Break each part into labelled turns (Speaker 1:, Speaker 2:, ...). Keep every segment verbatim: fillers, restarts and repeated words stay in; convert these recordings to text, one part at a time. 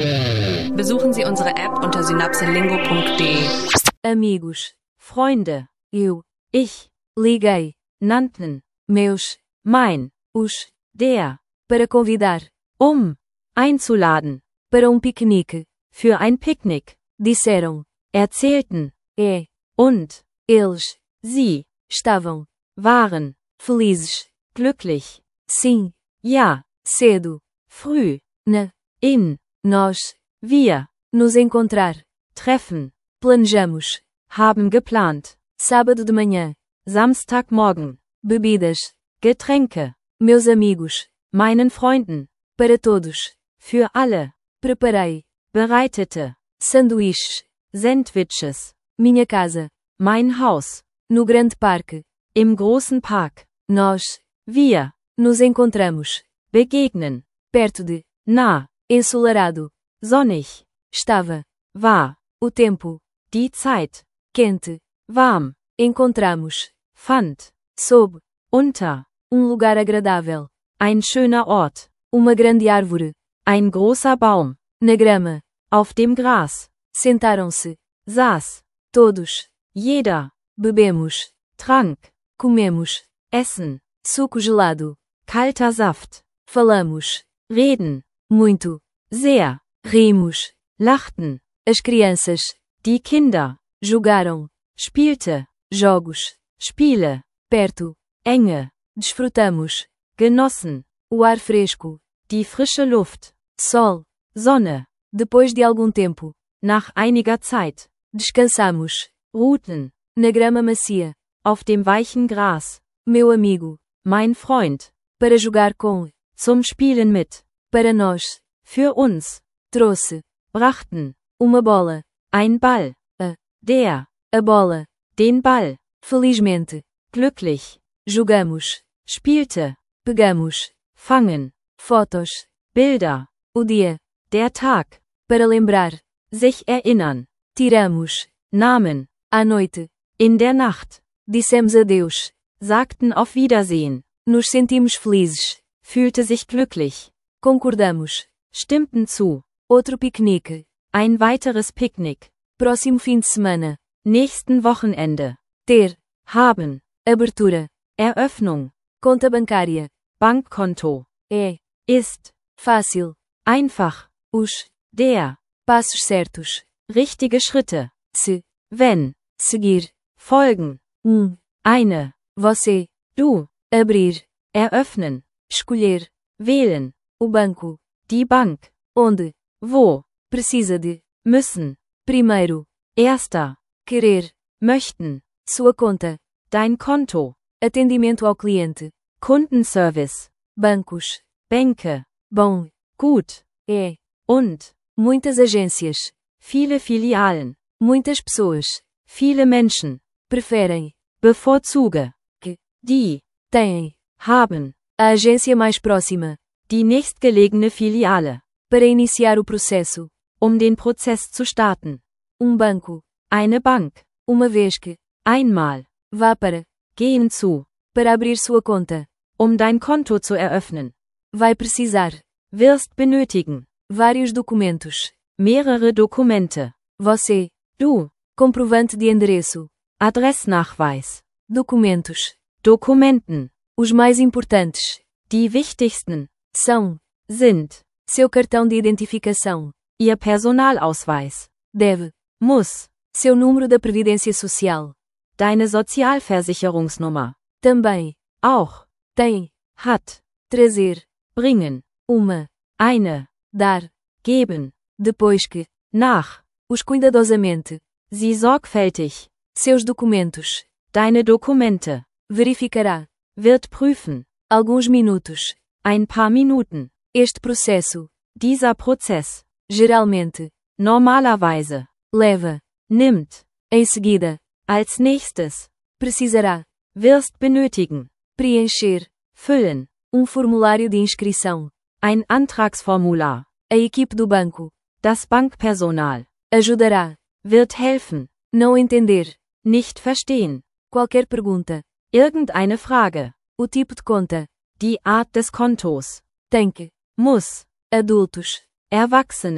Speaker 1: Besuchen Sie unsere App unter synapselingo punkt de.
Speaker 2: Amigos, Freunde, eu, ich, liguei, nannten, meus, mein, os, der, para convidar, um, einzuladen, para um piquenique, für ein Picknick, disseram, erzählten, é, und, eles, sie, estavam, waren, felizes, glücklich, sim, ja, cedo, früh, na, in, nós, wir, nos encontrar, treffen, planejamos, haben geplant, sábado de manhã, Samstagmorgen, bebidas, Getränke, meus amigos, meinen Freunden, para todos, für alle, preparei, bereitete, sanduíches, Sandwiches, minha casa, mein Haus, no grande parque, im großen Park, nós, wir, nos encontramos, begegnen, perto de, nah, ensolarado, sonnig, estava, war, o tempo, die Zeit, quente, warm, encontramos, fand, sob, unter, um lugar agradável, ein schöner Ort, uma grande árvore, ein großer Baum, na grama, auf dem Gras, sentaram-se, saß, todos, jeder, bebemos, trank, comemos, essen, suco gelado, kalter Saft, falamos, reden, muito, sehr, rimos, lachten, as crianças, die Kinder, jogaram, spielte, jogos, Spiele, perto, enge, desfrutamos, genossen, o ar fresco, die frische Luft, Sol, Sonne, depois de algum tempo, nach einiger Zeit, descansamos, ruhten, na grama macia, auf dem weichen Gras, meu amigo, mein Freund, para jogar com, zum Spielen mit, para nós, für uns, trouxe, brachten, uma bola, ein Ball, a, der, a bola, den Ball, felizmente, glücklich, jogamos, spielte, pegamos, fangen, fotos, Bilder, o dia, der Tag, para lembrar, sich erinnern, tiramos, Namen, à noite, in der Nacht, dissemos adeus, sagten auf Wiedersehen, nos sentimos felizes, fühlte sich glücklich, concordamos, stimmten zu, outro piquenique, ein weiteres Picknick, próximo fim de semana, nächsten Wochenende, ter, haben, abertura, Eröffnung, conta bancária, Bankkonto, é, ist, fácil, einfach, os, der, passos certos, richtige Schritte, se, wenn, seguir, folgen, um, eine, você, du, abrir, eröffnen, escolher, wählen, o banco, die Bank, onde, wo, precisa de, müssen, primeiro, erster, querer, möchten, sua conta, dein Konto, atendimento ao cliente, Kundenservice, bancos, Bänke, bom, gut, é, und, muitas agências, viele Filialen, muitas pessoas, viele Menschen, preferem, bevorzuge, que, die, têm, haben, a agência mais próxima, die nächstgelegene Filiale, para iniciar o processo, um den Prozess zu starten, um banco, eine Bank, uma vez que, einmal, vá para, gehen zu, para abrir sua conta, um dein Konto zu eröffnen, vai precisar, wirst benötigen, vários documentos, mehrere Dokumente, você, du, comprovante de endereço, Adressnachweis, documentos, Dokumenten, os mais importantes, die wichtigsten, são, sind, seu cartão de identificação, ihr Personalausweis, deve, muss, seu número da Previdência Social, deine Sozialversicherungsnummer, também, auch, tem, hat, trazer, bringen, uma, eine, dar, geben, depois que, nach, os cuidadosamente, sie sorgfältig, seus documentos, deine Dokumente, verificará, wird prüfen, alguns minutos, ein paar Minuten, este processo, dieser Prozess, geralmente, normalerweise, leva, nimmt, em seguida, als nächstes, precisará, wirst benötigen, preencher, füllen, um formulário de inscrição, ein Antragsformular, a equipe do banco, das Bankpersonal, ajudará, wird helfen, não entender, nicht verstehen, qualquer pergunta, irgendeine Frage, o tipo de conta, die Art des Kontos, tem que, muss, adultos, Erwachsene,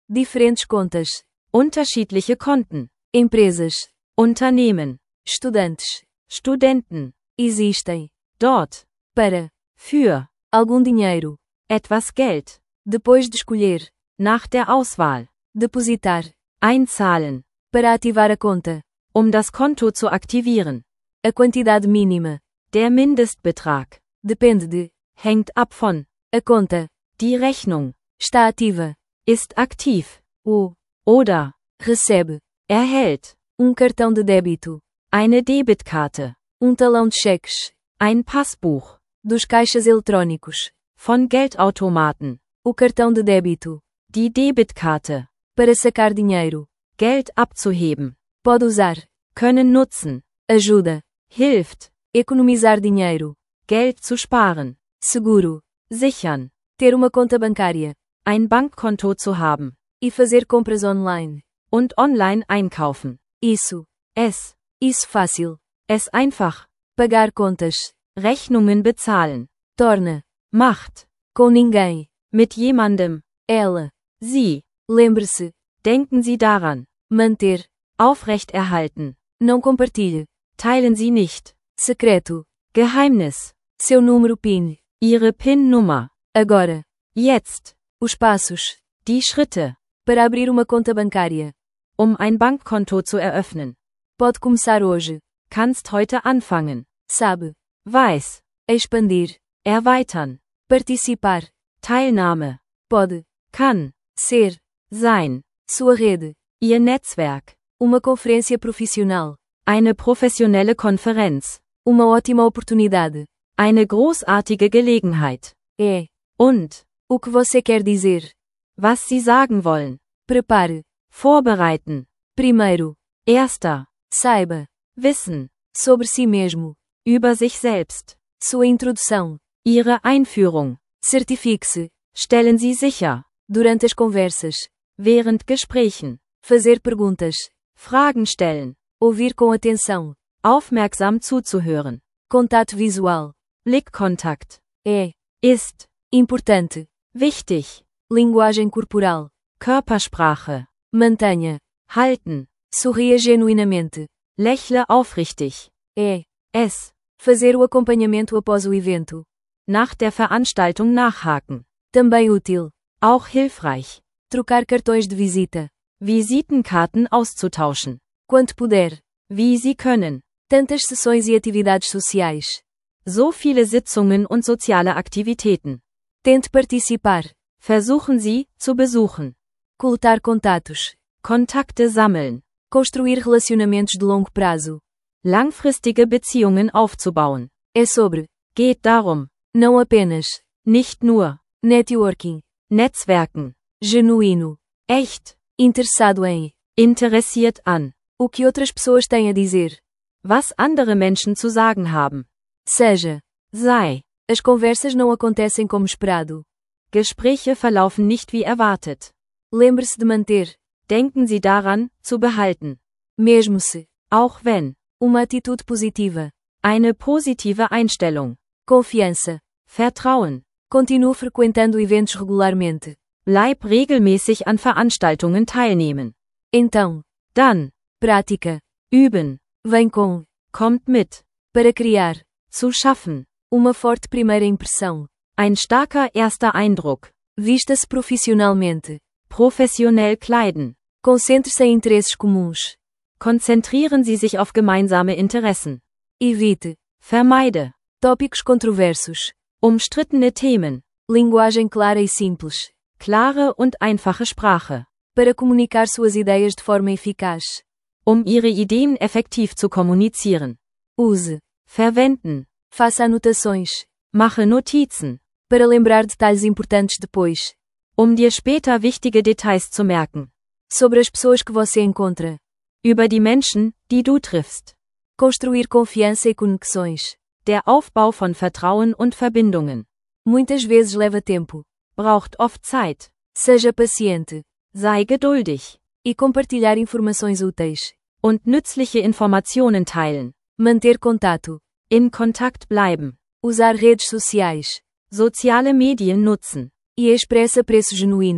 Speaker 2: Diferentes contas.
Speaker 1: Unterschiedliche Konten.
Speaker 2: Empresas.
Speaker 1: Unternehmen.
Speaker 2: Estudantes.
Speaker 1: Studenten.
Speaker 2: Existem.
Speaker 1: Dort.
Speaker 2: Para.
Speaker 1: Für.
Speaker 2: Algum dinheiro.
Speaker 1: Etwas Geld.
Speaker 2: Depois de escolher.
Speaker 1: Nach der Auswahl.
Speaker 2: Depositar.
Speaker 1: Einzahlen.
Speaker 2: Para ativar a conta.
Speaker 1: Um das Konto zu aktivieren.
Speaker 2: A quantidade mínima.
Speaker 1: Der Mindestbetrag.
Speaker 2: Depende de.
Speaker 1: Hängt ab von.
Speaker 2: A conta.
Speaker 1: Die Rechnung.
Speaker 2: Está ativa.
Speaker 1: Ist aktiv.
Speaker 2: O.
Speaker 1: Oder.
Speaker 2: Recebe.
Speaker 1: Erhält.
Speaker 2: Um cartão de débito.
Speaker 1: Eine Debitkarte.
Speaker 2: Um talão de cheques.
Speaker 1: Ein Passbuch.
Speaker 2: Dos caixas eletrônicos.
Speaker 1: Von Geldautomaten.
Speaker 2: O cartão de débito.
Speaker 1: Die Debitkarte.
Speaker 2: Para sacar dinheiro.
Speaker 1: Geld abzuheben.
Speaker 2: Pode usar.
Speaker 1: Können nutzen.
Speaker 2: Ajuda.
Speaker 1: Hilft.
Speaker 2: Economizar dinheiro.
Speaker 1: Geld zu sparen.
Speaker 2: Seguro.
Speaker 1: Sichern.
Speaker 2: Ter uma conta bancária.
Speaker 1: Ein Bankkonto zu haben.
Speaker 2: E fazer compras online.
Speaker 1: Und online einkaufen.
Speaker 2: Isso.
Speaker 1: Es.
Speaker 2: Isso fácil.
Speaker 1: Es einfach.
Speaker 2: Pagar contas.
Speaker 1: Rechnungen bezahlen.
Speaker 2: Torna.
Speaker 1: Macht.
Speaker 2: Com ninguém.
Speaker 1: Mit jemandem.
Speaker 2: Ela.
Speaker 1: Sie.
Speaker 2: Lembre-se.
Speaker 1: Denken Sie daran.
Speaker 2: Manter.
Speaker 1: Aufrechterhalten.
Speaker 2: Não compartilhe.
Speaker 1: Teilen Sie nicht.
Speaker 2: Secreto.
Speaker 1: Geheimnis.
Speaker 2: Seu número PIN.
Speaker 1: Ihre PIN-Nummer.
Speaker 2: Agora.
Speaker 1: Jetzt.
Speaker 2: Os passos.
Speaker 1: Die Schritte.
Speaker 2: Para abrir uma conta bancária.
Speaker 1: Um ein Bankkonto zu eröffnen.
Speaker 2: Pode começar hoje.
Speaker 1: Kannst heute anfangen.
Speaker 2: Sabe.
Speaker 1: Weiß.
Speaker 2: Expandir.
Speaker 1: Erweitern.
Speaker 2: Participar.
Speaker 1: Teilnahme.
Speaker 2: Pode.
Speaker 1: Kann.
Speaker 2: Ser.
Speaker 1: Sein.
Speaker 2: Sua rede.
Speaker 1: Ihr Netzwerk.
Speaker 2: Uma conferência profissional.
Speaker 1: Eine professionelle Konferenz.
Speaker 2: Uma ótima oportunidade.
Speaker 1: Eine großartige Gelegenheit.
Speaker 2: É.
Speaker 1: Und.
Speaker 2: O que você quer dizer.
Speaker 1: Was Sie sagen wollen.
Speaker 2: Prepare.
Speaker 1: Vorbereiten.
Speaker 2: Primeiro.
Speaker 1: Erster.
Speaker 2: Saiba.
Speaker 1: Wissen.
Speaker 2: Sobre si mesmo.
Speaker 1: Über sich selbst.
Speaker 2: Sua introdução.
Speaker 1: Ihre Einführung.
Speaker 2: Certifique-se.
Speaker 1: Stellen Sie sicher.
Speaker 2: Durante as conversas.
Speaker 1: Während Gesprächen.
Speaker 2: Fazer perguntas.
Speaker 1: Fragen stellen.
Speaker 2: Ouvir com atenção.
Speaker 1: Aufmerksam zuzuhören.
Speaker 2: Contato visual.
Speaker 1: Blickkontakt.
Speaker 2: É.
Speaker 1: Ist.
Speaker 2: Importante.
Speaker 1: Wichtig.
Speaker 2: Linguagem corporal.
Speaker 1: Körpersprache.
Speaker 2: Mantenha.
Speaker 1: Halten.
Speaker 2: Sorria genuinamente.
Speaker 1: Lächle aufrichtig.
Speaker 2: É.
Speaker 1: Es.
Speaker 2: Fazer o acompanhamento após o evento.
Speaker 1: Nach der Veranstaltung nachhaken.
Speaker 2: Também útil.
Speaker 1: Auch hilfreich.
Speaker 2: Trocar cartões de visita.
Speaker 1: Visitenkarten auszutauschen.
Speaker 2: Quanto puder.
Speaker 1: Wie Sie können.
Speaker 2: Tantas sessões e atividades sociais.
Speaker 1: So viele Sitzungen und soziale Aktivitäten.
Speaker 2: Tente participar.
Speaker 1: Versuchen Sie, zu besuchen.
Speaker 2: Coletar contatos.
Speaker 1: Kontakte sammeln.
Speaker 2: Construir relacionamentos de longo prazo.
Speaker 1: Langfristige Beziehungen aufzubauen.
Speaker 2: É sobre.
Speaker 1: Geht darum.
Speaker 2: Não apenas.
Speaker 1: Nicht nur.
Speaker 2: Networking.
Speaker 1: Netzwerken.
Speaker 2: Genuíno.
Speaker 1: Echt.
Speaker 2: Interessado em.
Speaker 1: Interessiert an.
Speaker 2: O que outras pessoas têm a dizer.
Speaker 1: Was andere Menschen zu sagen haben.
Speaker 2: Seja.
Speaker 1: Sei.
Speaker 2: As conversas não acontecem como esperado.
Speaker 1: Gespräche verlaufen nicht wie erwartet.
Speaker 2: Lembre-se de manter.
Speaker 1: Denken Sie daran, zu behalten.
Speaker 2: Mesmo se.
Speaker 1: Auch wenn.
Speaker 2: Uma atitude positiva.
Speaker 1: Eine positive Einstellung.
Speaker 2: Confiança.
Speaker 1: Vertrauen.
Speaker 2: Continue frequentando eventos regularmente.
Speaker 1: Bleib regelmäßig an Veranstaltungen teilnehmen.
Speaker 2: Então.
Speaker 1: Dann.
Speaker 2: Prática.
Speaker 1: Üben.
Speaker 2: Vem com.
Speaker 1: Kommt mit.
Speaker 2: Para criar.
Speaker 1: Zu schaffen.
Speaker 2: Uma forte primeira impressão.
Speaker 1: Ein starker erster Eindruck.
Speaker 2: Vista-se profissionalmente.
Speaker 1: Professionell kleiden.
Speaker 2: Concentre-se em interesses comuns.
Speaker 1: Konzentrieren Sie sich auf gemeinsame Interessen.
Speaker 2: Evite.
Speaker 1: Vermeide.
Speaker 2: Tópicos controversos.
Speaker 1: Umstrittene Themen.
Speaker 2: Linguagem clara e simples.
Speaker 1: Klare und einfache Sprache.
Speaker 2: Para comunicar suas ideias de forma eficaz.
Speaker 1: Um Ihre Ideen effektiv zu kommunizieren.
Speaker 2: Use.
Speaker 1: Verwenden.
Speaker 2: Faça anotações.
Speaker 1: Mache Notizen.
Speaker 2: Para lembrar detalhes importantes depois.
Speaker 1: Um dir später wichtige Details zu merken.
Speaker 2: Sobre as pessoas que você encontra.
Speaker 1: Über die Menschen, die du triffst.
Speaker 2: Construir confiança e conexões.
Speaker 1: Der Aufbau von Vertrauen und Verbindungen.
Speaker 2: Muitas vezes leva tempo.
Speaker 1: Braucht oft Zeit.
Speaker 2: Seja paciente.
Speaker 1: Sei geduldig.
Speaker 2: E compartilhar informações úteis.
Speaker 1: Und nützliche Informationen teilen.
Speaker 2: Manter contato.
Speaker 1: In Kontakt bleiben.
Speaker 2: Usar redes sociais.
Speaker 1: Soziale Medien nutzen.
Speaker 2: E expressa preço genuíno.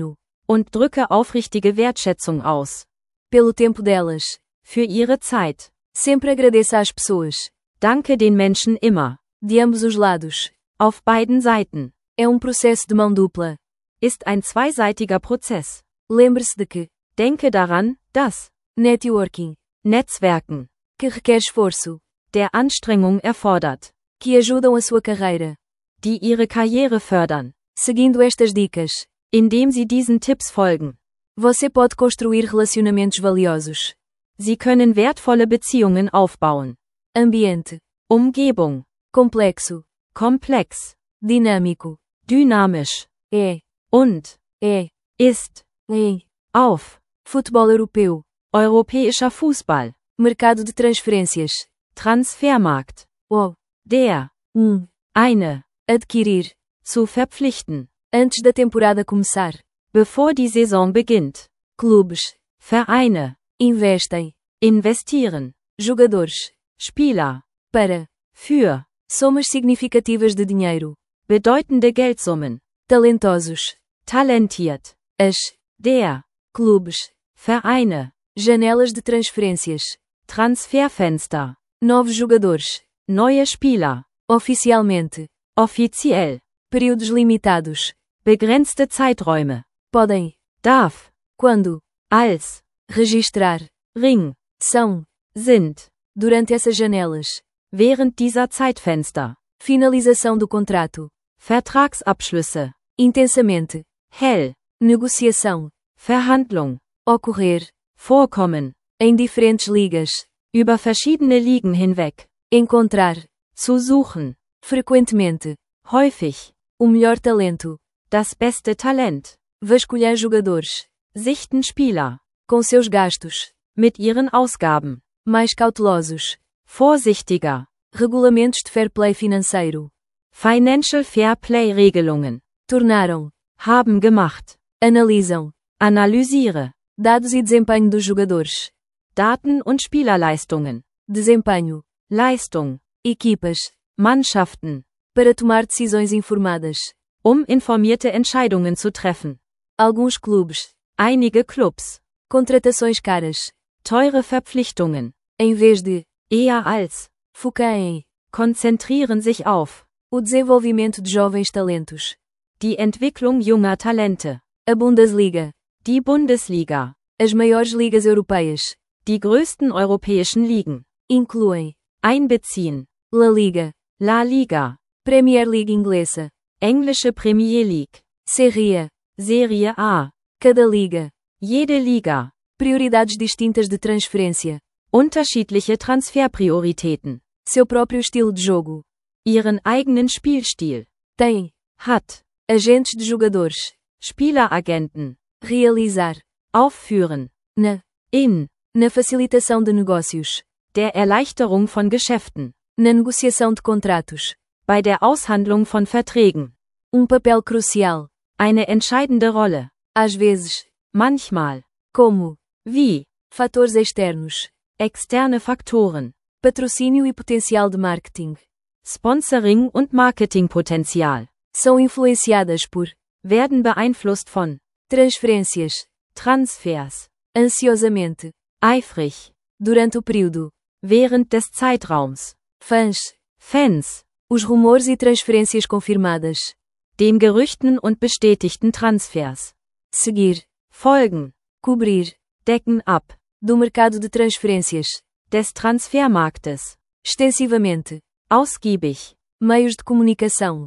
Speaker 1: und drücke aufrichtige Wertschätzung aus.
Speaker 2: Pelo tempo delas.
Speaker 1: Für ihre Zeit.
Speaker 2: Sempre agradeça às pessoas.
Speaker 1: Danke den Menschen immer.
Speaker 2: De ambos os lados.
Speaker 1: Auf beiden Seiten.
Speaker 2: É um processo de mão dupla.
Speaker 1: Ist ein zweiseitiger Prozess.
Speaker 2: Lembre-se de que.
Speaker 1: Denke daran, dass
Speaker 2: Networking.
Speaker 1: Netzwerken,
Speaker 2: Que requer esforço.
Speaker 1: der Anstrengung erfordert,
Speaker 2: Que ajudam a sua carreira.
Speaker 1: die ihre Karriere fördern.
Speaker 2: Seguindo estas dicas.
Speaker 1: Indem Sie diesen Tipps folgen.
Speaker 2: Você pode construir relacionamentos valiosos.
Speaker 1: Sie können wertvolle Beziehungen aufbauen.
Speaker 2: Ambiente.
Speaker 1: Umgebung.
Speaker 2: Complexo.
Speaker 1: Komplex.
Speaker 2: Dinâmico.
Speaker 1: Dynamisch.
Speaker 2: É.
Speaker 1: Und.
Speaker 2: É.
Speaker 1: Ist.
Speaker 2: Em.
Speaker 1: Auf.
Speaker 2: Futebol europeu.
Speaker 1: Europäischer Fußball.
Speaker 2: Mercado de transferências.
Speaker 1: Transfermarkt.
Speaker 2: O.
Speaker 1: Der.
Speaker 2: Um.
Speaker 1: Eine.
Speaker 2: Adquirir.
Speaker 1: Zu verpflichten.
Speaker 2: Antes da temporada começar.
Speaker 1: Bevor die Saison beginnt.
Speaker 2: Clubes.
Speaker 1: Vereine.
Speaker 2: Investem.
Speaker 1: Investieren.
Speaker 2: Jogadores.
Speaker 1: Spieler.
Speaker 2: Para.
Speaker 1: Für.
Speaker 2: Somas significativas de dinheiro.
Speaker 1: Bedeutende Geldsummen.
Speaker 2: Talentosos.
Speaker 1: Talentiert.
Speaker 2: As.
Speaker 1: Der.
Speaker 2: Clubes.
Speaker 1: Vereine.
Speaker 2: Janelas de transferências.
Speaker 1: Transferfenster.
Speaker 2: Novos jogadores.
Speaker 1: Neue Spieler.
Speaker 2: Oficialmente.
Speaker 1: Offiziell.
Speaker 2: Períodos limitados.
Speaker 1: Begrenzte Zeiträume.
Speaker 2: Podem.
Speaker 1: Darf.
Speaker 2: Quando.
Speaker 1: Als.
Speaker 2: Registrar.
Speaker 1: Ring.
Speaker 2: São.
Speaker 1: Sind.
Speaker 2: Durante essas janelas.
Speaker 1: Während dieser Zeitfenster.
Speaker 2: Finalização do contrato.
Speaker 1: Vertragsabschlüsse.
Speaker 2: Intensamente.
Speaker 1: Hell.
Speaker 2: Negociação.
Speaker 1: Verhandlung.
Speaker 2: Ocorrer.
Speaker 1: Vorkommen.
Speaker 2: Em diferentes ligas.
Speaker 1: Über verschiedene Ligen hinweg.
Speaker 2: Encontrar.
Speaker 1: Zu suchen.
Speaker 2: Frequentemente.
Speaker 1: Häufig.
Speaker 2: O melhor talento.
Speaker 1: Das beste Talent.
Speaker 2: Vasculhar jogadores.
Speaker 1: Sichten Spieler.
Speaker 2: Com seus gastos.
Speaker 1: Mit ihren Ausgaben.
Speaker 2: Mais cautelosos.
Speaker 1: Vorsichtiger.
Speaker 2: Regulamentos de fair play financeiro.
Speaker 1: Financial Fair Play Regelungen.
Speaker 2: Tornaram.
Speaker 1: Haben gemacht.
Speaker 2: Analisam.
Speaker 1: Analysiere.
Speaker 2: Dados e desempenho dos jogadores.
Speaker 1: Daten und Spielerleistungen.
Speaker 2: Desempenho.
Speaker 1: Leistung.
Speaker 2: Equipas.
Speaker 1: Mannschaften.
Speaker 2: Para tomar decisões informadas.
Speaker 1: Um informierte Entscheidungen zu treffen.
Speaker 2: Alguns clubes.
Speaker 1: Einige Clubs.
Speaker 2: Contratações caras.
Speaker 1: Teure Verpflichtungen.
Speaker 2: Em vez de.
Speaker 1: Eher als.
Speaker 2: Focar em.
Speaker 1: Konzentrieren sich auf.
Speaker 2: O desenvolvimento de jovens talentos.
Speaker 1: Die Entwicklung junger Talente.
Speaker 2: A Bundesliga.
Speaker 1: Die Bundesliga.
Speaker 2: As maiores ligas europeias.
Speaker 1: Die größten europäischen Ligen.
Speaker 2: Incluem.
Speaker 1: Einbeziehen.
Speaker 2: La Liga.
Speaker 1: La Liga.
Speaker 2: Premier League inglesa.
Speaker 1: Englische Premier League.
Speaker 2: Serie A.
Speaker 1: Serie A.
Speaker 2: Cada liga.
Speaker 1: Jede Liga.
Speaker 2: Prioridades distintas de transferência.
Speaker 1: Unterschiedliche Transferprioritäten.
Speaker 2: Seu próprio estilo de jogo.
Speaker 1: Ihren eigenen Spielstil.
Speaker 2: Tem.
Speaker 1: Hat.
Speaker 2: Agentes de jogadores.
Speaker 1: Spieleragenten.
Speaker 2: Realizar.
Speaker 1: Aufführen.
Speaker 2: Na.
Speaker 1: In.
Speaker 2: Na facilitação de negócios.
Speaker 1: Der Erleichterung von Geschäften.
Speaker 2: Na negociação de contratos.
Speaker 1: Bei der Aushandlung von Verträgen.
Speaker 2: Um papel crucial.
Speaker 1: Eine entscheidende Rolle.
Speaker 2: Às vezes.
Speaker 1: Manchmal.
Speaker 2: Como.
Speaker 1: Wie.
Speaker 2: Fatores externos.
Speaker 1: Externe Faktoren.
Speaker 2: Patrocínio e potencial de marketing.
Speaker 1: Sponsoring und Marketingpotenzial.
Speaker 2: São influenciadas por.
Speaker 1: Werden beeinflusst von.
Speaker 2: Transferências.
Speaker 1: Transfers.
Speaker 2: Ansiosamente.
Speaker 1: Eifrig.
Speaker 2: Durante o período.
Speaker 1: Während des Zeitraums.
Speaker 2: Fãs.
Speaker 1: Fans.
Speaker 2: Os rumores e transferências confirmadas.
Speaker 1: Den Gerüchten und bestätigten Transfers.
Speaker 2: Seguir.
Speaker 1: Folgen.
Speaker 2: Cobrir.
Speaker 1: Decken ab.
Speaker 2: Do mercado de transferências.
Speaker 1: Des Transfermarktes.
Speaker 2: Extensivamente.
Speaker 1: Ausgiebig.
Speaker 2: Meios de comunicação.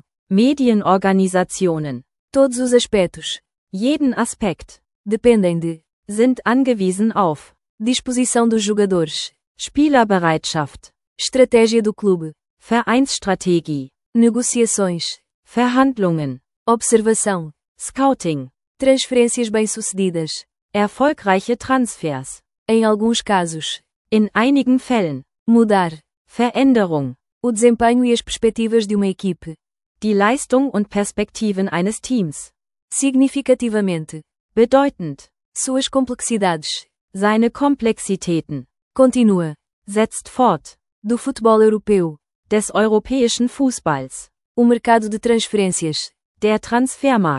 Speaker 1: Medienorganisationen.
Speaker 2: Todos os aspectos.
Speaker 1: Jeden Aspekt.
Speaker 2: Dependem de.
Speaker 1: Sind angewiesen auf.
Speaker 2: Disposição dos jogadores.
Speaker 1: Spielerbereitschaft.
Speaker 2: Estratégia do clube.
Speaker 1: Vereinsstrategie.
Speaker 2: Negociações.
Speaker 1: Verhandlungen.
Speaker 2: Observação.
Speaker 1: Scouting.
Speaker 2: Transferências bem-sucedidas.
Speaker 1: Erfolgreiche Transfers.
Speaker 2: Em alguns casos.
Speaker 1: In einigen Fällen.
Speaker 2: Mudar.
Speaker 1: Veränderung.
Speaker 2: O desempenho e as perspectivas de uma equipe.
Speaker 1: Die Leistung und Perspektiven eines Teams.
Speaker 2: Significativamente.
Speaker 1: Bedeutend.
Speaker 2: Suas complexidades.
Speaker 1: Seine Komplexitäten.
Speaker 2: Continua.
Speaker 1: Setzt fort.
Speaker 2: Do futebol europeu.
Speaker 1: Des europäischen Fußballs.
Speaker 2: O mercado de transferências.
Speaker 1: Der Transfermarkt.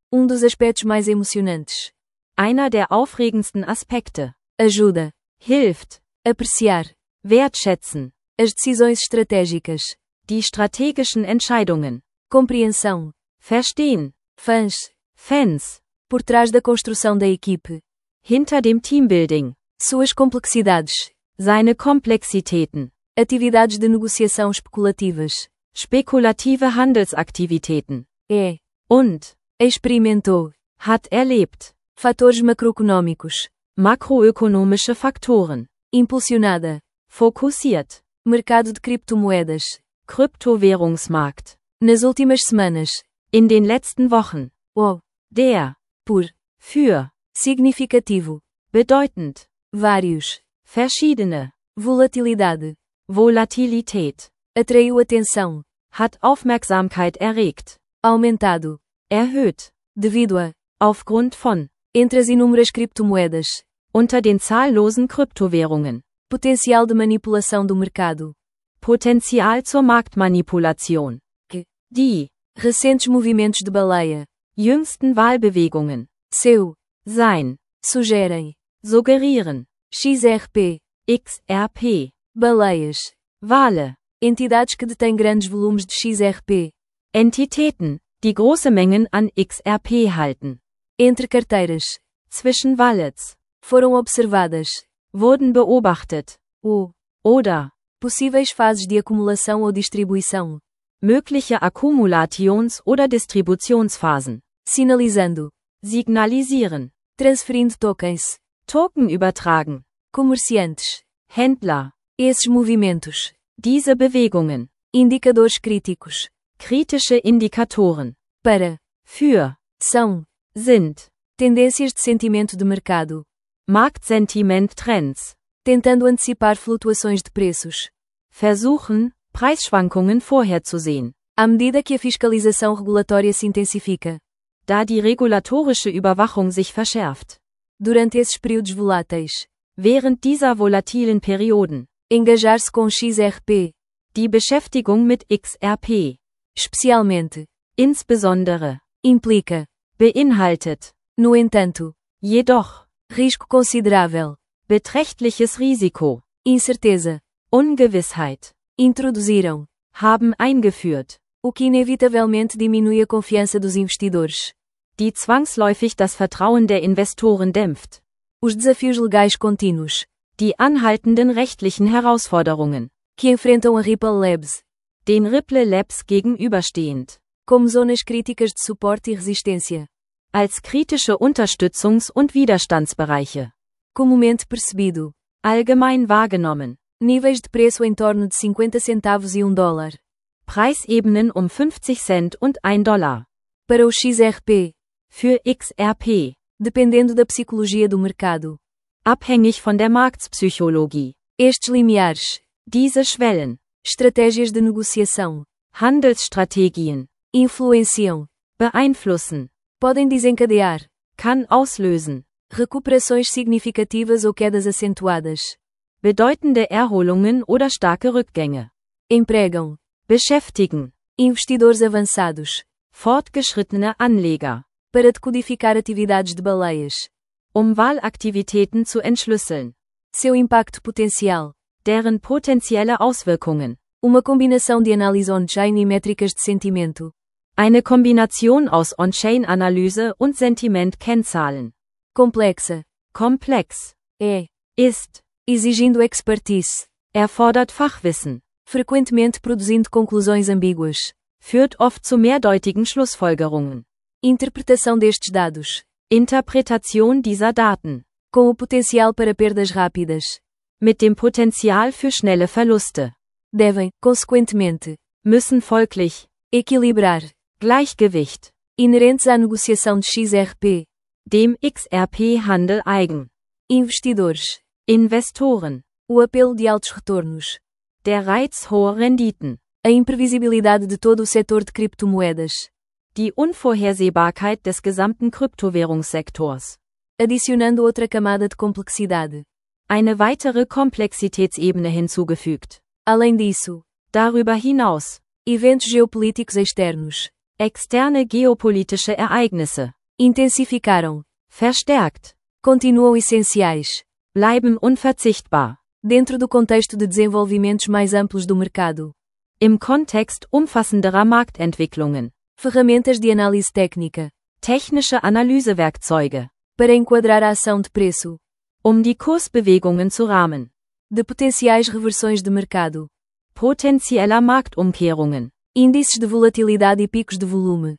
Speaker 2: Um dos aspectos mais emocionantes.
Speaker 1: Einer der aufregendsten Aspekte.
Speaker 2: Ajuda.
Speaker 1: Hilft.
Speaker 2: Apreciar.
Speaker 1: Wertschätzen.
Speaker 2: As decisões estratégicas.
Speaker 1: Die strategischen Entscheidungen.
Speaker 2: Compreensão.
Speaker 1: Verstehen.
Speaker 2: Fãs.
Speaker 1: Fans.
Speaker 2: Por trás da construção da equipe.
Speaker 1: Hinter dem Teambuilding.
Speaker 2: Suas complexidades.
Speaker 1: Seine Komplexitäten.
Speaker 2: Atividades de negociação especulativas.
Speaker 1: Spekulative Handelsaktivitäten.
Speaker 2: É.
Speaker 1: Und.
Speaker 2: Experimentou.
Speaker 1: Hat erlebt.
Speaker 2: Fatores macroeconômicos.
Speaker 1: Makroökonomische Faktoren.
Speaker 2: Impulsionada.
Speaker 1: Fokussiert.
Speaker 2: Mercado de criptomoedas.
Speaker 1: Kryptowährungsmarkt.
Speaker 2: Nas últimas semanas.
Speaker 1: In den letzten Wochen.
Speaker 2: O.
Speaker 1: Der.
Speaker 2: Por.
Speaker 1: Für.
Speaker 2: Significativo.
Speaker 1: Bedeutend.
Speaker 2: Vários.
Speaker 1: Verschiedene.
Speaker 2: Volatilidade.
Speaker 1: Volatilität.
Speaker 2: Atraiu atenção.
Speaker 1: Hat Aufmerksamkeit erregt.
Speaker 2: Aumentado.
Speaker 1: Erhöht.
Speaker 2: Devido a.
Speaker 1: Aufgrund von.
Speaker 2: Entre as inúmeras criptomoedas.
Speaker 1: Unter den zahllosen Kryptowährungen.
Speaker 2: Potencial de manipulação do mercado.
Speaker 1: Potenzial zur Marktmanipulation.
Speaker 2: Que.
Speaker 1: Die.
Speaker 2: Recentes movimentos de baleia.
Speaker 1: Jüngsten Wahlbewegungen.
Speaker 2: Seu.
Speaker 1: Sein.
Speaker 2: Sugerem.
Speaker 1: Suggerieren.
Speaker 2: X R P.
Speaker 1: X R P.
Speaker 2: Baleias.
Speaker 1: Wale.
Speaker 2: Entidades que detêm grandes volumes de X R P.
Speaker 1: Entitäten, die große Mengen an X R P halten.
Speaker 2: Entre carteiras.
Speaker 1: Zwischen Wallets.
Speaker 2: Foram observadas.
Speaker 1: Wurden beobachtet.
Speaker 2: O.
Speaker 1: Oder.
Speaker 2: Possíveis fases de acumulação ou distribuição.
Speaker 1: Mögliche Akkumulations- oder Distributionsphasen.
Speaker 2: Sinalizando.
Speaker 1: Signalisieren.
Speaker 2: Transferindo tokens.
Speaker 1: Token übertragen.
Speaker 2: Comerciantes.
Speaker 1: Händler.
Speaker 2: Esses movimentos.
Speaker 1: Diese Bewegungen.
Speaker 2: Indicadores críticos.
Speaker 1: Kritische Indikatoren.
Speaker 2: Para.
Speaker 1: Für.
Speaker 2: São.
Speaker 1: Sind.
Speaker 2: Tendências de sentimento de mercado.
Speaker 1: Marktsentiment-Trends.
Speaker 2: Tentando antecipar flutuações de preços.
Speaker 1: Versuchen, Preisschwankungen vorherzusehen.
Speaker 2: À medida que a fiscalização regulatória se intensifica.
Speaker 1: Da die regulatorische Überwachung sich verschärft.
Speaker 2: Durante esses períodos voláteis.
Speaker 1: Während dieser volatilen Perioden.
Speaker 2: Engajar-se com X R P.
Speaker 1: Die Beschäftigung mit X R P.
Speaker 2: Especialmente.
Speaker 1: Insbesondere.
Speaker 2: Implica.
Speaker 1: Beinhaltet.
Speaker 2: No entanto.
Speaker 1: Jedoch.
Speaker 2: Risco considerável.
Speaker 1: Beträchtliches Risiko.
Speaker 2: Incerteza.
Speaker 1: Ungewissheit.
Speaker 2: Introduziram.
Speaker 1: Haben eingeführt.
Speaker 2: O que inevitavelmente diminui a confiança dos investidores.
Speaker 1: Die zwangsläufig das Vertrauen der Investoren dämpft.
Speaker 2: Os desafios legais contínuos.
Speaker 1: Die anhaltenden rechtlichen Herausforderungen.
Speaker 2: Que enfrentam a Ripple Labs.
Speaker 1: Den Ripple Labs gegenüberstehend.
Speaker 2: Como zonas críticas de suporte e resistência.
Speaker 1: Als kritische Unterstützungs- und Widerstandsbereiche.
Speaker 2: Comumente percebido.
Speaker 1: Allgemein wahrgenommen.
Speaker 2: Níveis de preço em torno de cinquenta centavos e um dólar.
Speaker 1: Preisebenen um fünfzig Cent und ein Dollar.
Speaker 2: Para o X R P.
Speaker 1: Für X R P.
Speaker 2: Dependendo da psicologia do mercado.
Speaker 1: Abhängig von der Marktpsychologie.
Speaker 2: Estes limiares.
Speaker 1: Diese Schwellen.
Speaker 2: Estratégias de negociação.
Speaker 1: Handelsstrategien.
Speaker 2: Influenciam.
Speaker 1: Beeinflussen.
Speaker 2: Podem desencadear.
Speaker 1: Kann auslösen.
Speaker 2: Recuperações significativas ou quedas acentuadas.
Speaker 1: Bedeutende Erholungen oder starke Rückgänge.
Speaker 2: Empregam.
Speaker 1: Beschäftigen.
Speaker 2: Investidores avançados.
Speaker 1: Fortgeschrittene Anleger.
Speaker 2: Para decodificar atividades de baleias.
Speaker 1: Um Wahlaktivitäten zu entschlüsseln.
Speaker 2: Seu impacto potencial.
Speaker 1: Deren potenzielle Auswirkungen.
Speaker 2: Uma combinação de análise on-chain e métricas de sentimento.
Speaker 1: Eine Kombination aus On-Chain-Analyse und Sentiment-Kennzahlen.
Speaker 2: Complexa.
Speaker 1: Komplex.
Speaker 2: É.
Speaker 1: Ist.
Speaker 2: Exigindo expertise.
Speaker 1: Erfordert Fachwissen.
Speaker 2: Frequentemente produzindo conclusões ambíguas.
Speaker 1: Führt oft zu mehrdeutigen Schlussfolgerungen.
Speaker 2: Interpretação destes dados.
Speaker 1: Interpretation dieser Daten.
Speaker 2: Com o potencial para perdas rápidas.
Speaker 1: Mit dem Potenzial für schnelle Verluste.
Speaker 2: Devem, consequentemente.
Speaker 1: Müssen folglich.
Speaker 2: Equilibrar.
Speaker 1: Gleichgewicht.
Speaker 2: Inerentes à negociação de X R P.
Speaker 1: Dem X R P-Handel eigen.
Speaker 2: Investidores.
Speaker 1: Investoren.
Speaker 2: O apelo de altos retornos.
Speaker 1: Der Reiz hoher Renditen.
Speaker 2: A imprevisibilidade de todo o setor de criptomoedas.
Speaker 1: Die Unvorhersehbarkeit des gesamten Kryptowährungssektors.
Speaker 2: Adicionando outra camada de complexidade.
Speaker 1: Eine weitere Komplexitätsebene hinzugefügt.
Speaker 2: Além disso.
Speaker 1: Darüber hinaus.
Speaker 2: Eventos geopolíticos externos.
Speaker 1: Externe geopolitische Ereignisse.
Speaker 2: intensificaram,
Speaker 1: verstärkt,
Speaker 2: continuam essenciais,
Speaker 1: bleiben unverzichtbar.
Speaker 2: dentro do contexto de desenvolvimentos mais amplos do mercado.
Speaker 1: Im Kontext umfassenderer Marktentwicklungen.
Speaker 2: Ferramentas de análise técnica,
Speaker 1: Technische Analysewerkzeuge.
Speaker 2: para enquadrar a ação de preço,
Speaker 1: Um die Kursbewegungen zu rahmen.
Speaker 2: de potenciais reversões de mercado,
Speaker 1: Potenzieller Marktumkehrungen.
Speaker 2: índices de volatilidade e picos de volume,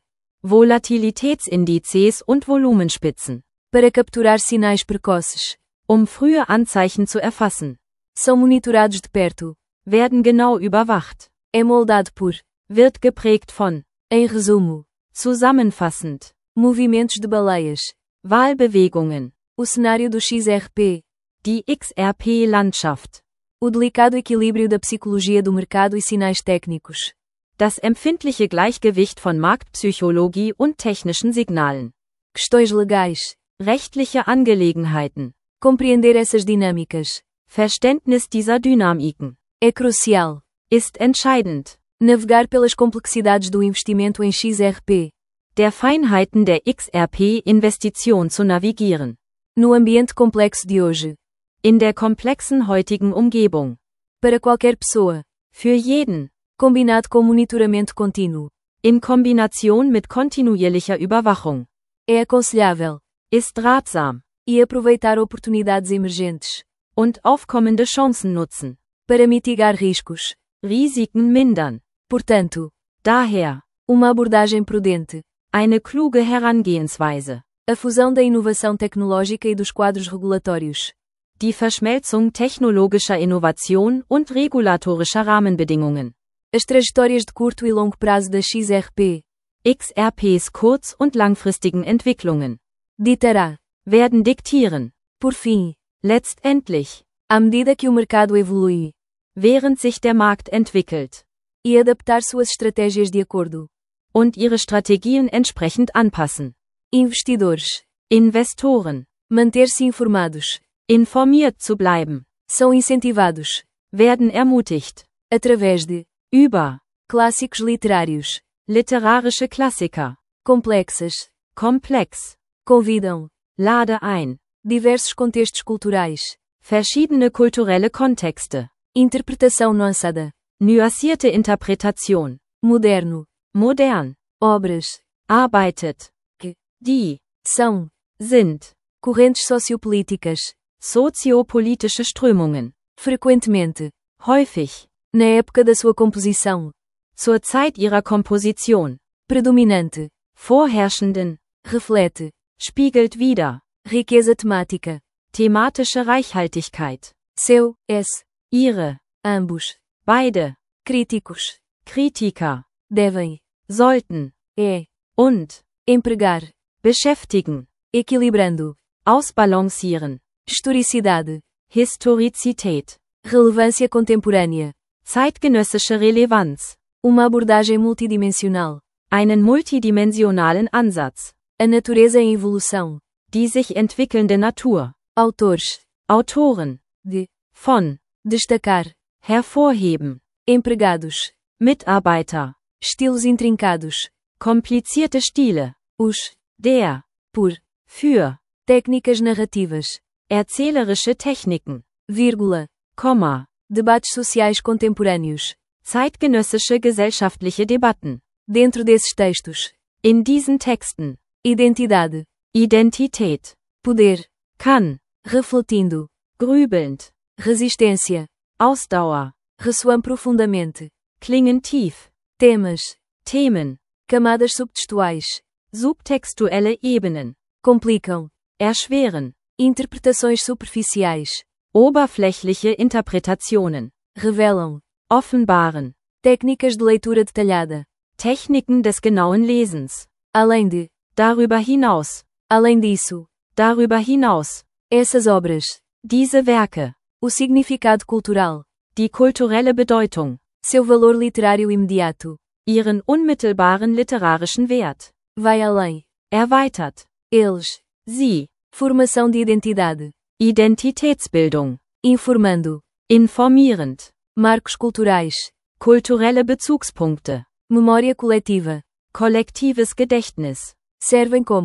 Speaker 1: Volatilitätsindizes und Volumenspitzen.
Speaker 2: para capturar sinais precoces.
Speaker 1: Um frühe Anzeichen zu erfassen.
Speaker 2: São monitorados de perto.
Speaker 1: Werden genau überwacht.
Speaker 2: É moldado por.
Speaker 1: Wird geprägt von.
Speaker 2: Em resumo.
Speaker 1: Zusammenfassend.
Speaker 2: Movimentos de baleias.
Speaker 1: Wahlbewegungen.
Speaker 2: O cenário do X R P.
Speaker 1: Die X R P-Landschaft.
Speaker 2: O delicado equilíbrio da psicologia do mercado e sinais técnicos.
Speaker 1: Das empfindliche Gleichgewicht von Marktpsychologie und technischen Signalen.
Speaker 2: Questões legais.
Speaker 1: Rechtliche Angelegenheiten.
Speaker 2: Compreender essas dinâmicas.
Speaker 1: Verständnis dieser Dynamiken.
Speaker 2: É crucial.
Speaker 1: Ist entscheidend.
Speaker 2: Navegar pelas complexidades do investimento em X R P.
Speaker 1: Der Feinheiten der X R P-Investition zu navigieren.
Speaker 2: No ambiente complexo de hoje.
Speaker 1: In der komplexen heutigen Umgebung.
Speaker 2: Para qualquer pessoa.
Speaker 1: Für jeden.
Speaker 2: Combinado com monitoramento contínuo.
Speaker 1: In Kombination mit kontinuierlicher Überwachung.
Speaker 2: É aconselhável.
Speaker 1: Ist ratsam.
Speaker 2: E aproveitar oportunidades emergentes.
Speaker 1: Und aufkommende Chancen nutzen.
Speaker 2: Para mitigar riscos.
Speaker 1: Risiken mindern.
Speaker 2: Portanto.
Speaker 1: Daher.
Speaker 2: Uma abordagem prudente.
Speaker 1: Eine kluge Herangehensweise.
Speaker 2: A fusão da inovação tecnológica e dos quadros regulatórios.
Speaker 1: Die Verschmelzung technologischer Innovation und regulatorischer Rahmenbedingungen.
Speaker 2: As trajetórias de curto e longo prazo da X R P.
Speaker 1: X R Ps kurz- und langfristigen Entwicklungen.
Speaker 2: Ditará.
Speaker 1: Werden diktieren.
Speaker 2: Por fim.
Speaker 1: Letztendlich.
Speaker 2: À medida que o mercado evolui.
Speaker 1: Während sich der Markt entwickelt.
Speaker 2: E adaptar suas estratégias de acordo.
Speaker 1: Und ihre Strategien entsprechend anpassen.
Speaker 2: Investidores.
Speaker 1: Investoren.
Speaker 2: Manter-se informados.
Speaker 1: Informiert zu bleiben.
Speaker 2: São incentivados.
Speaker 1: Werden ermutigt.
Speaker 2: Através de.
Speaker 1: Über.
Speaker 2: Clássicos literários.
Speaker 1: Literarische Klassiker.
Speaker 2: Complexas.
Speaker 1: Komplex.
Speaker 2: Convidam.
Speaker 1: Lade ein.
Speaker 2: Diversos contextos culturais.
Speaker 1: Verschiedene kulturelle Kontexte.
Speaker 2: Interpretação nuançada.
Speaker 1: Nuancierte Interpretation.
Speaker 2: Moderno.
Speaker 1: Modern.
Speaker 2: Obras.
Speaker 1: Arbeitet.
Speaker 2: Que.
Speaker 1: Die.
Speaker 2: São.
Speaker 1: Sind.
Speaker 2: Correntes sociopolíticas.
Speaker 1: Soziopolitische Strömungen.
Speaker 2: Frequentemente.
Speaker 1: Häufig.
Speaker 2: Na época da sua composição.
Speaker 1: Zur Zeit ihrer Komposition.
Speaker 2: Predominante.
Speaker 1: Vorherrschenden.
Speaker 2: Reflete.
Speaker 1: Spiegelt wider.
Speaker 2: Riqueza temática.
Speaker 1: Thematische Reichhaltigkeit.
Speaker 2: Seu, es.
Speaker 1: Ihre.
Speaker 2: Ambos.
Speaker 1: Beide.
Speaker 2: Críticos.
Speaker 1: Kritiker.
Speaker 2: Devem.
Speaker 1: Sollten.
Speaker 2: É.
Speaker 1: Und.
Speaker 2: Empregar.
Speaker 1: Beschäftigen.
Speaker 2: Equilibrando.
Speaker 1: Ausbalancieren.
Speaker 2: Historicidade.
Speaker 1: Historizität.
Speaker 2: Relevância contemporânea.
Speaker 1: Zeitgenössische Relevanz.
Speaker 2: Uma abordagem multidimensional.
Speaker 1: Einen multidimensionalen Ansatz.
Speaker 2: A natureza em evolução.
Speaker 1: Die sich entwickelnde Natur.
Speaker 2: Autores.
Speaker 1: Autoren.
Speaker 2: De.
Speaker 1: Von.
Speaker 2: Destacar.
Speaker 1: Hervorheben.
Speaker 2: Empregados.
Speaker 1: Mitarbeiter.
Speaker 2: Estilos intrincados.
Speaker 1: Komplizierte Stile.
Speaker 2: Os.
Speaker 1: Der.
Speaker 2: Por.
Speaker 1: Für.
Speaker 2: Técnicas narrativas.
Speaker 1: Erzählerische Techniken.
Speaker 2: Vírgula.
Speaker 1: Komma.
Speaker 2: Debates sociais contemporâneos.
Speaker 1: Zeitgenössische gesellschaftliche Debatten.
Speaker 2: Dentro desses textos.
Speaker 1: In diesen Texten.
Speaker 2: Identidade.
Speaker 1: Identität.
Speaker 2: Poder.
Speaker 1: Kann.
Speaker 2: Refletindo.
Speaker 1: Grübelnd.
Speaker 2: Resistência.
Speaker 1: Ausdauer.
Speaker 2: Ressoam profundamente.
Speaker 1: Klingen tief.
Speaker 2: Temas.
Speaker 1: Themen.
Speaker 2: Camadas subtextuais.
Speaker 1: Subtextuelle Ebenen.
Speaker 2: Complicam.
Speaker 1: Erschweren.
Speaker 2: Interpretações superficiais.
Speaker 1: Oberflächliche Interpretationen.
Speaker 2: Revelam.
Speaker 1: Offenbaren.
Speaker 2: Técnicas de leitura detalhada.
Speaker 1: Techniken des genauen Lesens.
Speaker 2: Além de.
Speaker 1: Darüber hinaus.
Speaker 2: Além disso.
Speaker 1: Darüber hinaus.
Speaker 2: Essas obras.
Speaker 1: Diese Werke.
Speaker 2: O significado cultural.
Speaker 1: Die kulturelle Bedeutung.
Speaker 2: Seu valor literário imediato.
Speaker 1: Ihren unmittelbaren literarischen Wert.
Speaker 2: Vai além.
Speaker 1: Erweitert.
Speaker 2: Eles.
Speaker 1: Sie.
Speaker 2: Formação de identidade.
Speaker 1: Identitätsbildung.
Speaker 2: Informando.
Speaker 1: Informierend.
Speaker 2: Marcos culturais.
Speaker 1: Kulturelle Bezugspunkte.
Speaker 2: Memória coletiva.
Speaker 1: Kollektives Gedächtnis.
Speaker 2: Servem como.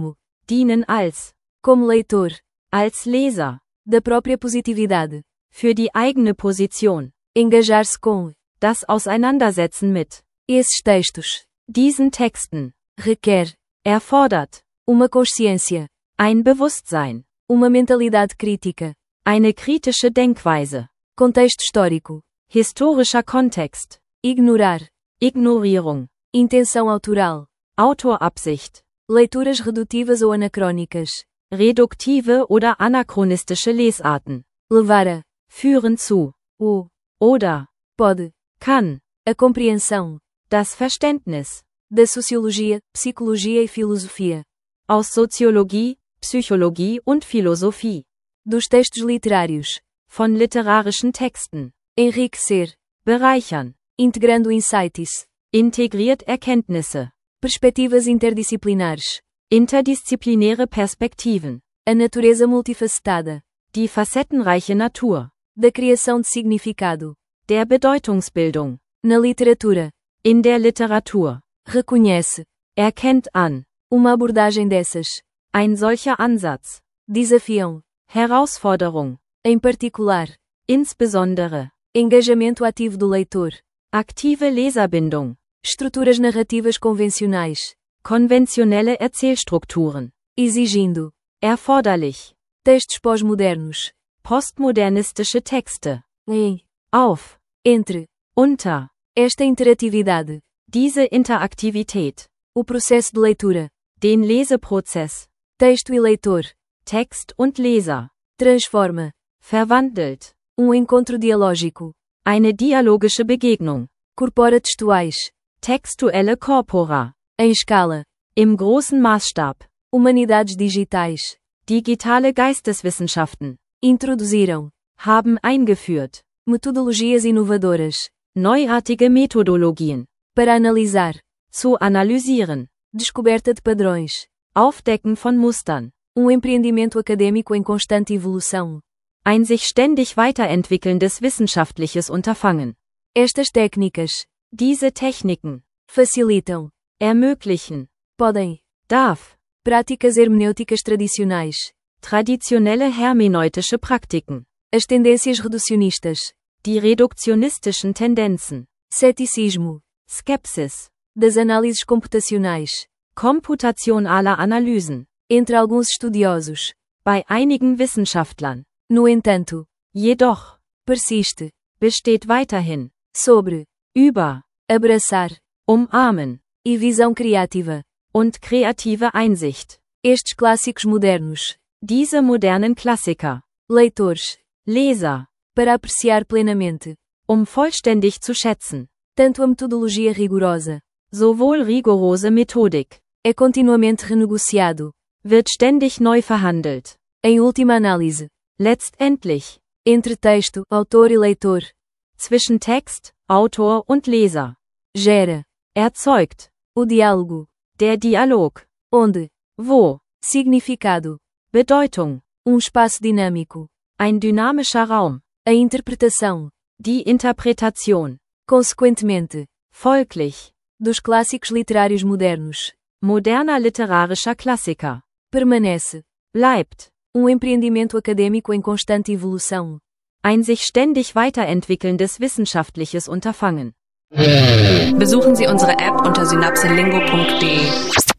Speaker 1: dienen als,
Speaker 2: como leitor,
Speaker 1: als Leser,
Speaker 2: da própria positividade,
Speaker 1: für die eigene Position,
Speaker 2: engajar-se com,
Speaker 1: das Auseinandersetzen mit,
Speaker 2: esses textos,
Speaker 1: diesen Texten,
Speaker 2: requer,
Speaker 1: erfordert,
Speaker 2: uma consciência,
Speaker 1: ein Bewusstsein,
Speaker 2: uma mentalidade crítica,
Speaker 1: eine kritische Denkweise,
Speaker 2: contexto histórico,
Speaker 1: historischer Kontext,
Speaker 2: ignorar,
Speaker 1: Ignorierung,
Speaker 2: intenção autoral,
Speaker 1: Autorabsicht,
Speaker 2: leituras redutivas ou anacrônicas,
Speaker 1: reduktive oder anachronistische Lesarten,
Speaker 2: levar a,
Speaker 1: führen zu,
Speaker 2: o,
Speaker 1: oder,
Speaker 2: pode,
Speaker 1: kann,
Speaker 2: a compreensão,
Speaker 1: das Verständnis,
Speaker 2: da sociologia, psicologia e filosofia,
Speaker 1: aus Soziologie, Psychologie und Philosophie,
Speaker 2: dos textos literários,
Speaker 1: von literarischen Texten,
Speaker 2: enriquecer,
Speaker 1: bereichern,
Speaker 2: integrando insights,
Speaker 1: integriert Erkenntnisse,
Speaker 2: perspectivas interdisciplinares,
Speaker 1: interdisziplinäre Perspektiven,
Speaker 2: a natureza multifacetada,
Speaker 1: die facettenreiche Natur,
Speaker 2: da criação de significado,
Speaker 1: der Bedeutungsbildung,
Speaker 2: na literatura,
Speaker 1: in der Literatur,
Speaker 2: reconhece,
Speaker 1: erkennt an,
Speaker 2: uma abordagem dessas,
Speaker 1: ein solcher Ansatz,
Speaker 2: desafiam,
Speaker 1: Herausforderung,
Speaker 2: em particular,
Speaker 1: insbesondere,
Speaker 2: engajamento ativo do leitor,
Speaker 1: aktive Leserbindung,
Speaker 2: estruturas narrativas convencionais,
Speaker 1: konventionelle Erzählstrukturen,
Speaker 2: exigindo,
Speaker 1: erforderlich,
Speaker 2: textos pós-modernos,
Speaker 1: postmodernistische Texte,
Speaker 2: em,
Speaker 1: auf,
Speaker 2: entre,
Speaker 1: unter,
Speaker 2: esta interatividade,
Speaker 1: diese Interaktivität,
Speaker 2: o processo de leitura,
Speaker 1: den Leseprozess,
Speaker 2: texto e leitor,
Speaker 1: Text und Leser,
Speaker 2: transforma,
Speaker 1: verwandelt,
Speaker 2: um encontro dialógico,
Speaker 1: eine dialogische Begegnung,
Speaker 2: corpora textuais,
Speaker 1: textuelle Corpora,
Speaker 2: em escala,
Speaker 1: im großen Maßstab,
Speaker 2: humanidades digitais,
Speaker 1: digitale Geisteswissenschaften,
Speaker 2: introduziram,
Speaker 1: haben eingeführt,
Speaker 2: metodologias inovadoras,
Speaker 1: neuartige Methodologien,
Speaker 2: para analisar,
Speaker 1: zu analysieren,
Speaker 2: descoberta de padrões,
Speaker 1: Aufdecken von Mustern,
Speaker 2: um empreendimento acadêmico em constante evolução.
Speaker 1: ein sich ständig weiterentwickelndes wissenschaftliches Unterfangen.
Speaker 2: Estas técnicas,
Speaker 1: Diese Techniken
Speaker 2: facilitam,
Speaker 1: ermöglichen,
Speaker 2: podem,
Speaker 1: darf,
Speaker 2: práticas hermenêuticas tradicionais,
Speaker 1: traditionelle hermeneutische Praktiken,
Speaker 2: as tendências reducionistas,
Speaker 1: die reduktionistischen Tendenzen,
Speaker 2: ceticismo,
Speaker 1: Skepsis,
Speaker 2: das análises computacionais,
Speaker 1: computationaler Analysen,
Speaker 2: entre alguns estudiosos,
Speaker 1: bei einigen Wissenschaftlern,
Speaker 2: no entanto,
Speaker 1: jedoch,
Speaker 2: persiste,
Speaker 1: besteht weiterhin,
Speaker 2: sobre,
Speaker 1: über,
Speaker 2: abraçar,
Speaker 1: umarmen,
Speaker 2: e visão criativa,
Speaker 1: und kreative Einsicht.
Speaker 2: estes clássicos modernos,
Speaker 1: Diese modernen Klassiker,
Speaker 2: leitores,
Speaker 1: Leser,
Speaker 2: para apreciar plenamente,
Speaker 1: um vollständig zu schätzen,
Speaker 2: tanto a metodologia rigorosa,
Speaker 1: sowohl rigorose Methodik,
Speaker 2: é continuamente renegociado,
Speaker 1: wird ständig neu verhandelt.
Speaker 2: em última análise,
Speaker 1: Letztendlich,
Speaker 2: entre texto, autor e leitor,
Speaker 1: zwischen Text, Autor und Leser,
Speaker 2: gera,
Speaker 1: erzeugt,
Speaker 2: o diálogo,
Speaker 1: der Dialog,
Speaker 2: onde,
Speaker 1: wo,
Speaker 2: significado,
Speaker 1: Bedeutung,
Speaker 2: um espaço dinâmico,
Speaker 1: ein dynamischer Raum,
Speaker 2: a interpretação,
Speaker 1: die Interpretation,
Speaker 2: consequentemente,
Speaker 1: folglich,
Speaker 2: dos clássicos literários modernos,
Speaker 1: moderner literarischer Klassiker,
Speaker 2: permanece,
Speaker 1: bleibt,
Speaker 2: um empreendimento acadêmico em constante evolução.
Speaker 1: ein sich ständig weiterentwickelndes wissenschaftliches Unterfangen.
Speaker 3: Besuchen Sie unsere App unter synapselingo punkt de.